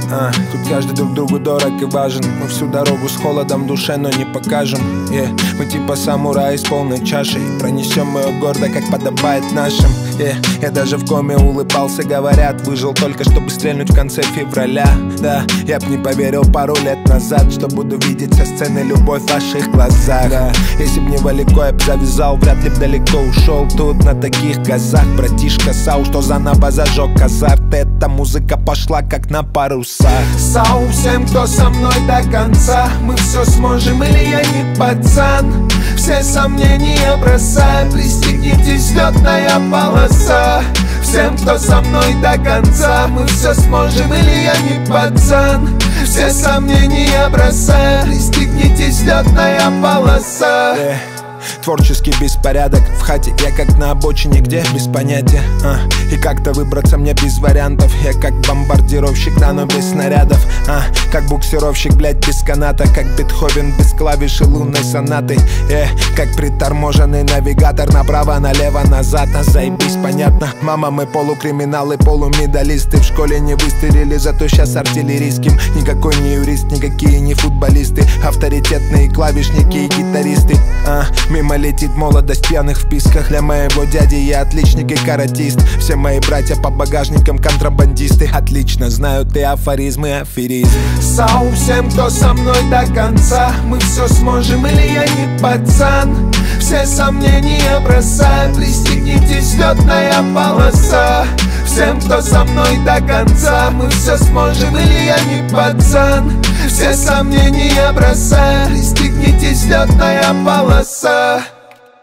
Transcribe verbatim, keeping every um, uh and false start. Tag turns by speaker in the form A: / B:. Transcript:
A: а, Тут каждый друг другу дорог и важен. Мы всю дорогу с холодом в душе, но не покажем, yeah. Мы типа самураи с полной чашей, пронесем ее гордо, как подобает нашим, yeah. Я даже в коме улыбался, говорят, выжил только, чтобы стрельнуть в конце февраля. Да, я б не поверил пару лет назад, что буду видеть со сцены любовь в ваших глазах, да. Если б не Валико, я б завязал, вряд ли б далеко ушел. Тут на таких газах братишка Сау, что заново зажег азарт. Эта музыка пошла как на парусах.
B: Сау всем, кто со мной до конца. Мы все сможем, или я не пацан. Все сомнения бросай, пристегнитесь, взлетная полоса. Всем, кто со мной до конца. Мы все сможем, или я не пацан. Все сомнения бросай, пристегнитесь, взлетная полоса.
A: yeah. Творческий беспорядок в хате, я как на обочине, где без понятия, а. И как-то выбраться мне без вариантов. Я как бомбардировщик, да, но без снарядов, а. Как буксировщик, блять, без каната. Как Бетховен без клавиши лунной сонаты, э, Как приторможенный навигатор, направо, налево, назад. А заебись, понятно. Мама, мы полукриминалы, полумедалисты. В школе не выстрелили, зато сейчас артиллерийским. Никакой не юрист, никакие не футболисты. Авторитетные клавишники и гитаристы, а. Мимо летит молодость пьяных в писках. Для моего дяди я отличник и каратист. Все мои братья по багажникам контрабандисты. Отлично знают и афоризмы, аферист.
B: Сау всем, кто со мной до конца. Мы все сможем, или я не пацан. Все сомнения бросай, пристегнитесь, взлетная полоса. Всем, кто со мной до конца. Мы все сможем, или я не пацан. Все сомнения бросай, пристегнитесь, взлетная полоса.